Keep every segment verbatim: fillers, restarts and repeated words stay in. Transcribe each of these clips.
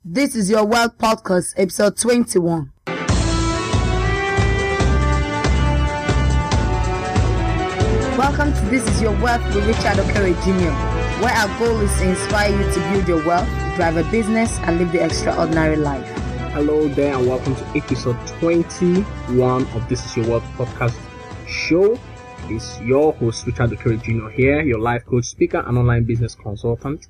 This is your Wealth Podcast, episode twenty-one. Welcome to This is Your Wealth with Richard Okere Junior, where our goal is to inspire you to build your wealth, drive a business, and live the extraordinary life. Hello there, and welcome to episode twenty-one of This is Your Wealth Podcast show. It's your host, Richard Okere Junior here, your life coach, speaker, and online business consultant.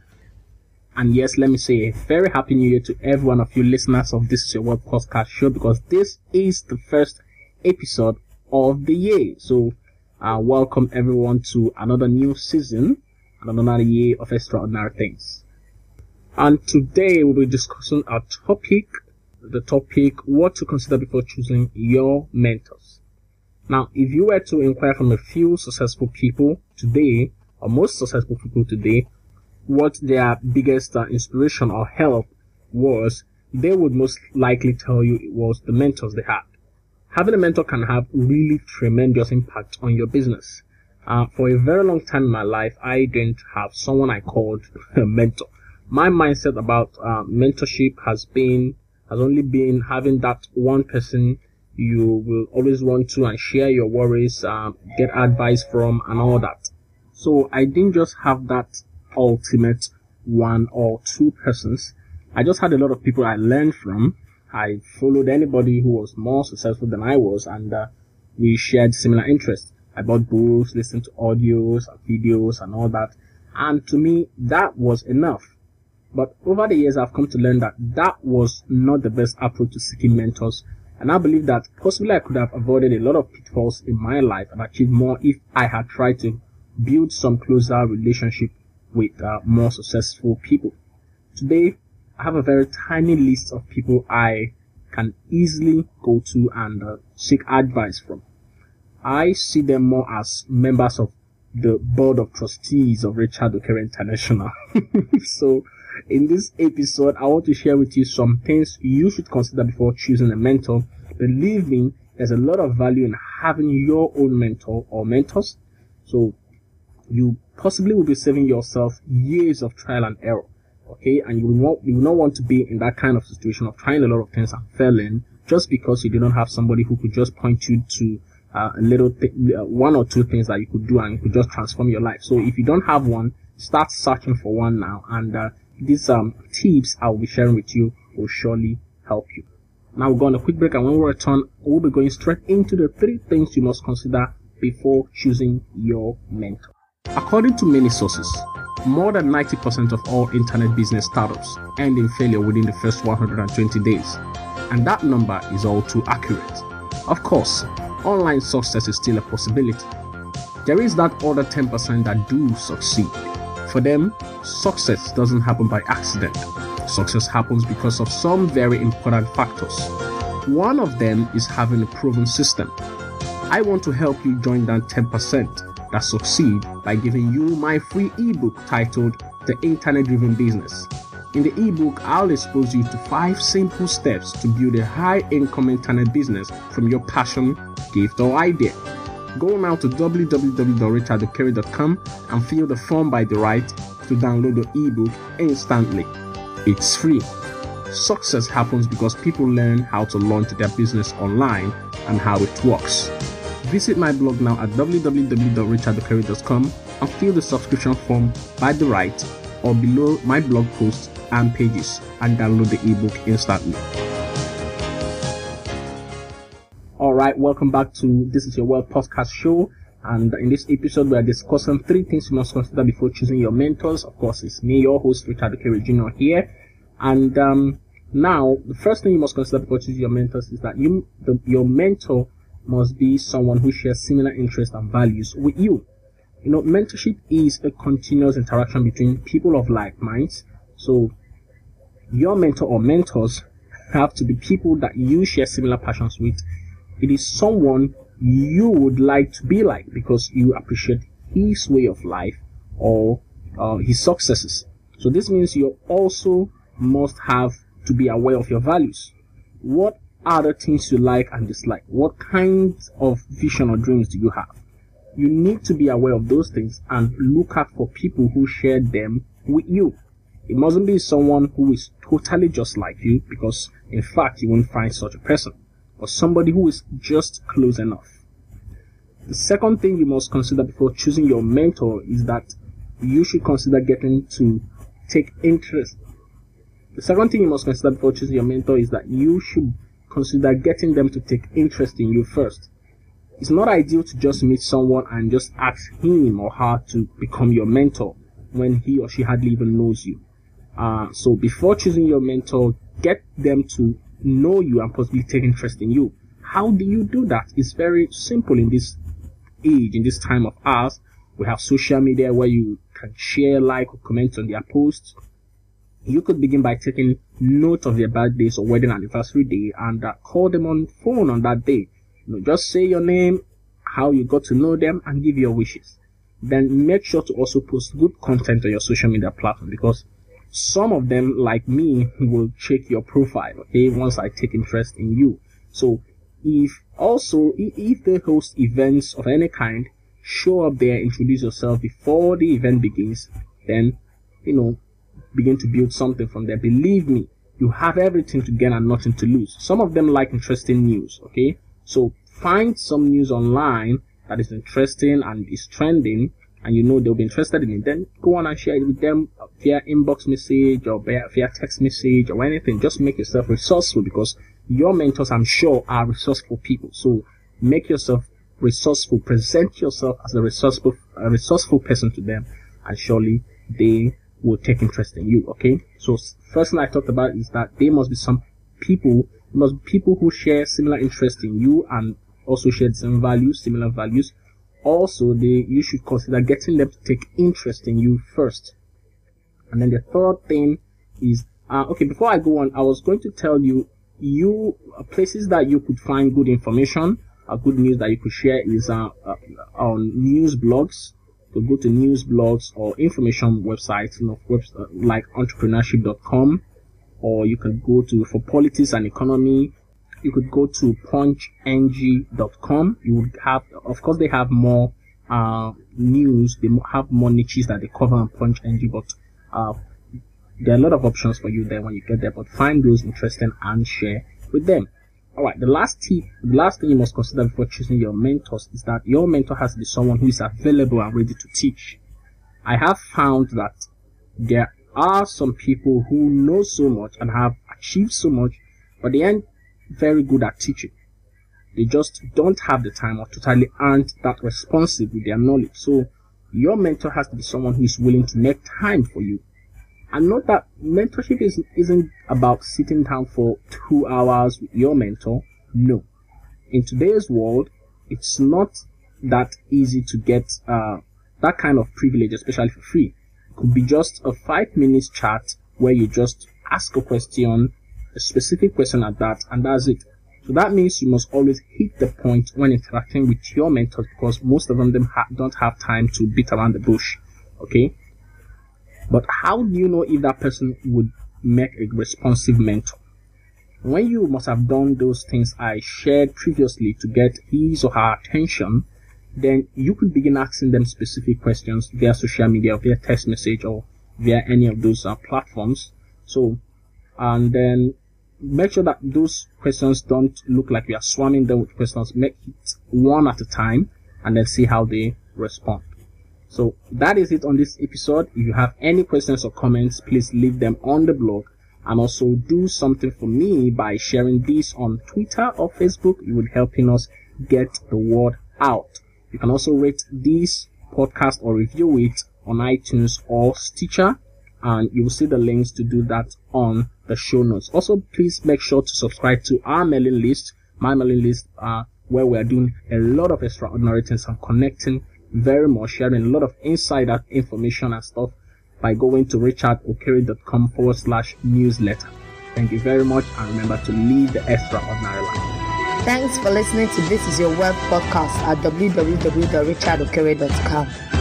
And yes, let me say a very happy new year to every one of you listeners of This is Your Wealth Podcast show, because this is the first episode of the year. So, uh, welcome everyone to another new season and another year of extraordinary things. And today we'll be discussing our topic, the topic, what to consider before choosing your mentors. Now, if you were to inquire from a few successful people today, or most successful people today, what their biggest uh, inspiration or help was, they would most likely tell you it was the mentors they had. Having a mentor can have really tremendous impact on your business. Uh, for a very long time in my life, I didn't have someone I called a mentor. My mindset about uh, mentorship has been, has only been having that one person you will always want to and share your worries, uh, get advice from, and all that. So I didn't just have that ultimate one or two persons. I just had a lot of people I learned from. I followed anybody who was more successful than I was, and uh, we shared similar interests. I bought books, listened to audios and videos and all that, and to me that was enough. But over the years I've come to learn that that was not the best approach to seeking mentors, and I believe that possibly I could have avoided a lot of pitfalls in my life and achieved more if I had tried to build some closer relationship with uh, more successful people. Today, I have a very tiny list of people I can easily go to and uh, seek advice from. I see them more as members of the board of trustees of Richard Okere International. So, in this episode, I want to share with you some things you should consider before choosing a mentor. Believe me, there's a lot of value in having your own mentor or mentors. So, you possibly will be saving yourself years of trial and error, okay? And you will not, you will not want to be in that kind of situation of trying a lot of things and failing just because you do not have somebody who could just point you to uh, a little th- uh, one or two things that you could do and you could just transform your life. So if you don't have one, start searching for one now. And uh, these um, tips I will be sharing with you will surely help you. Now we'll go on a quick break, and when we return, we'll be going straight into the three things you must consider before choosing your mentor. According to many sources, more than ninety percent of all internet business startups end in failure within the first one hundred twenty days. And that number is all too accurate. Of course, online success is still a possibility. There is that other ten percent that do succeed. For them, success doesn't happen by accident. Success happens because of some very important factors. One of them is having a proven system. I want to help you join that ten percent that succeed by giving you my free ebook titled The Internet Driven Business. In the ebook, I'll expose you to five simple steps to build a high-income internet business from your passion, gift, or idea. Go now to w w w dot richard okere dot com and fill the form by the right to download the ebook instantly. It's free. Success happens because people learn how to launch their business online and how it works. Visit my blog now at w w w dot richard okere dot com and fill the subscription form by the right or below my blog posts and pages and download the ebook instantly. Alright, welcome back to This is Your Wealth Podcast show, and in this episode we are discussing three things you must consider before choosing your mentors. Of course, it's me, your host, Richard Okere Junior here, and um, now the first thing you must consider before choosing your mentors is that you, the, your mentor must be someone who shares similar interests and values with you. You know, mentorship is a continuous interaction between people of like minds. So, your mentor or mentors have to be people that you share similar passions with. It is someone you would like to be like because you appreciate his way of life or uh, his successes. So, this means you also must have to be aware of your values. What other things you like and dislike? What kinds of vision or dreams do you have? You need to be aware of those things and look out for people who share them with you. It mustn't be someone who is totally just like you, because in fact you won't find such a person, but somebody who is just close enough. The second thing you must consider before choosing your mentor is that you should consider getting to take interest. The second thing you must consider before choosing your mentor is that you should consider getting them to take interest in you first. It's not ideal to just meet someone and just ask him or her to become your mentor when he or she hardly even knows you. Uh, so before choosing your mentor, get them to know you and possibly take interest in you. How do you do that? It's very simple in this age, in this time of ours. We have social media where you can share, like, or comment on their posts. You could begin by taking note of their birthdays or wedding anniversary day and uh, call them on phone on that day. You know, just say your name, how you got to know them, and give your wishes. Then make sure to also post good content on your social media platform, because some of them, like me, will check your profile, okay, once I take interest in you. So if also, if they host events of any kind, show up there, introduce yourself before the event begins, then, you know, begin to build something from there. Believe me, you have everything to gain and nothing to lose. Some of them like interesting news, okay? So find some news online that is interesting and is trending, and you know they'll be interested in it. Then go on and share it with them via inbox message or via, via text message or anything. Just make yourself resourceful, because your mentors, I'm sure, are resourceful people. So make yourself resourceful. Present yourself as a resourceful, a resourceful person to them, and surely they will take interest in you. Okay. So first thing I talked about is that there must be some people, must be people who share similar interest in you and also share the same values, similar values. Also, they, you should consider getting them to take interest in you first. And then the third thing is, uh, okay, before I go on, I was going to tell you, you, uh, places that you could find good information, uh, good news that you could share is, uh, uh on news blogs. So go to news blogs or information websites, you know, webs- uh, like entrepreneurship dot com, or you can go to, for politics and economy, you could go to punch n g dot com. You would have, of course, they have more uh, news. They have more niches that they cover on punch dot n g, but uh, there are a lot of options for you there when you get there. But find those interesting and share with them. All right. The last tip, the last thing you must consider before choosing your mentors is that your mentor has to be someone who is available and ready to teach. I have found that there are some people who know so much and have achieved so much, but they aren't very good at teaching. They just don't have the time or totally aren't that responsive with their knowledge. So your mentor has to be someone who is willing to make time for you. And note that mentorship is, isn't about sitting down for two hours with your mentor. No. In today's world, it's not that easy to get uh, that kind of privilege, especially for free. It could be just a five minutes chat where you just ask a question, a specific question at that, and that's it. So that means you must always hit the point when interacting with your mentors, because most of them, them ha- don't have time to beat around the bush. Okay? But how do you know if that person would make a responsive mentor? When you must have done those things I shared previously to get his or her attention, then you could begin asking them specific questions via social media, or via text message, or via any of those uh, platforms. So, and then make sure that those questions don't look like you are swarming them with questions. Make it one at a time, and then see how they respond. So that is it on this episode. If you have any questions or comments, please leave them on the blog, and also do something for me by sharing this on Twitter or Facebook. It would helping us get the word out. You can also rate this podcast or review it on iTunes or Stitcher, and you will see the links to do that on the show notes. Also, please make sure to subscribe to our mailing list, my mailing list, uh, where we are doing a lot of extraordinary things and connecting very much, sharing a lot of insider information and stuff by going to richardokere.com forward slash newsletter. Thank you very much, and remember to live the extraordinary life. Thanks for listening to This Is Your Wealth podcast at w w w dot richard okere dot com.